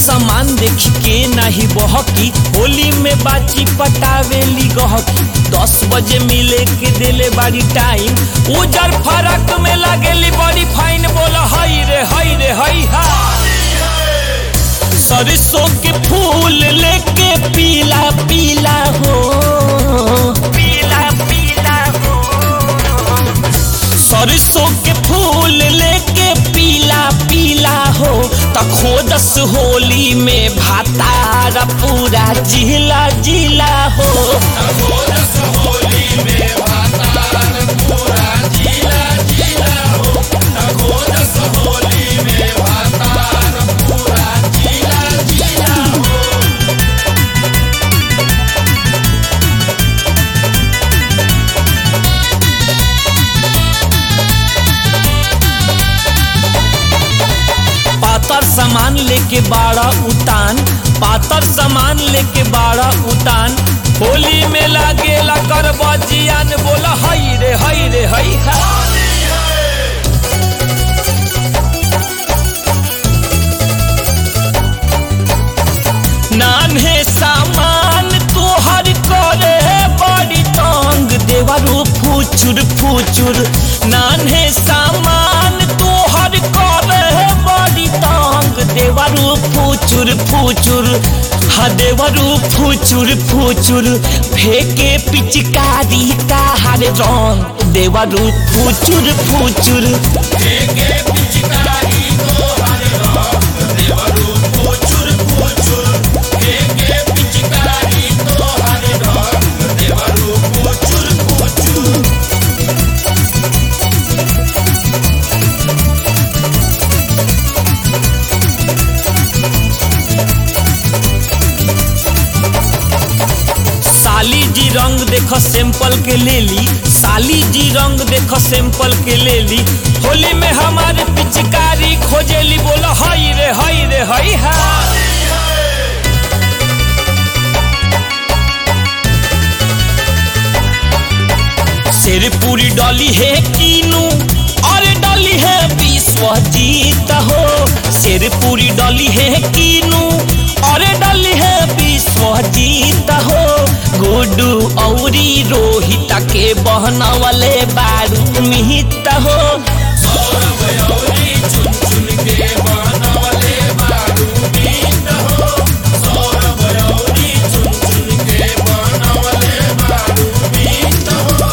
सामान देख के नहीं बहकी, होली में बाची पटावेली गहकी। 10 बजे मिले के देले बाड़ी टाइम, उजर फरक में लागेली बड़ी फाइन। बोला हई रे हई रे हई हा। सरसों के फूल लेके पीला पीला हो, पीला पीला हो। सरसों के फूल लेके पीला पीला हो, त खोदस होली में भातार पूरा जिला जिला हो। खोदस होली में भातार पूरा जिला जिला हो। खोदस होली में भातार पूरा जिला जिला हो। पातर सामान लेके बाड़ा उतान, पातर सामान लेके बाड़ा उतान। होली में लागेला करबा जियान। बोला हई रे हई रे हई हा। नान्हे सामान तोहर करे बड़ी तंग, देवरू फुचुर फुचुर। नान्हे सामान तोहर करे बड़ी तंग, देवरू फुचुर फुचुर। हाँ देवरू फुचुर फुचुर, फेंके पिचकारी का हर रंग। देवरू फुचुर फुचुर, फेंके पिचकारी को हर रंग। देवरू फुचुर फुचुर, फेंके पिचकारी को हर रंग। देवरू फुचुर फुचुर। साली जी रंग देखो सैंपल के ले ली, साली जी रंग देखो सैंपल के ले ली। होली में हमारे पिचकारी खोजेली। बोला हई रे हई रे हई हा। शेर पूरी डॉली है कीनू और डॉली है विश्वजीत हो। शेर पूरी डॉली है कीनू और डॉली है विश्वजीत हो। गुड्डू औरी रोहित के बहना वाले बारू मिहित हो। सौरभ औरी चुन चुन के बनवले बारू मिहित हो। सौरभ औरी चुन चुन के बनवले बारू मिहित हो।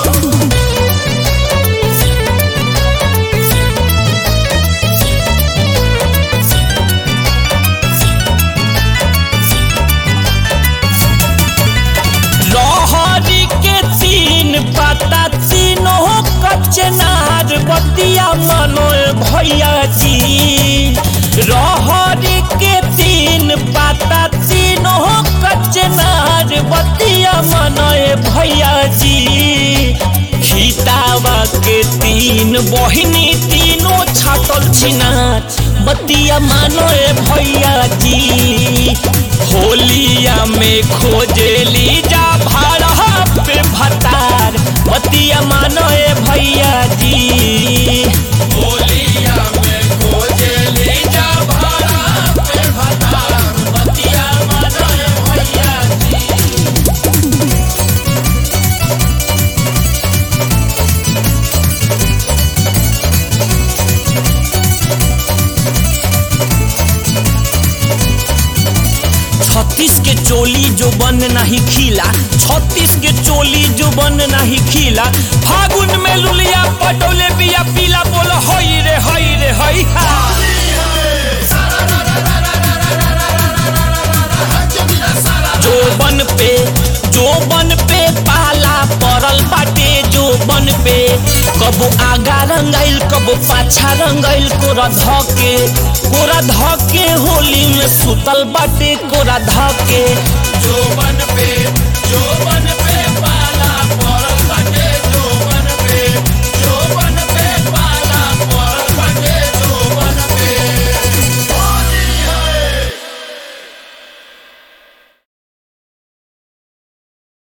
लहरी के तीन पत्ता तीनों कचनार, बतिया मनो भैया जी। लहरी के तीन पत्ता तीनों कचनार, बतिया मनो भैया जी। खितावा के तीन बहिनी तीनों छाटल छिनार, बतिया मानो भैया जी। होलिया में खोजेली जा भाड़ा पे भतार, बतिया मानो भैया जी। होलिया में खोजेली जा भाड़ा पे भतार, बतिया मानो भैया जी। छत्तीस के चोली जो बन नहीं खिला, 36 के चोली जो बन नहीं खिला। फागुन में लुलिया पटोले बिया पीला। बोलो हई रे हई रे हई हा। जोबन पे पाला पड़ल बाटे जोबन पे। कबो आगा रंगाइल कबो पाछा रंगाइल। कोरा धके होली में सुतल बाटे कोरा धके। जोबन पे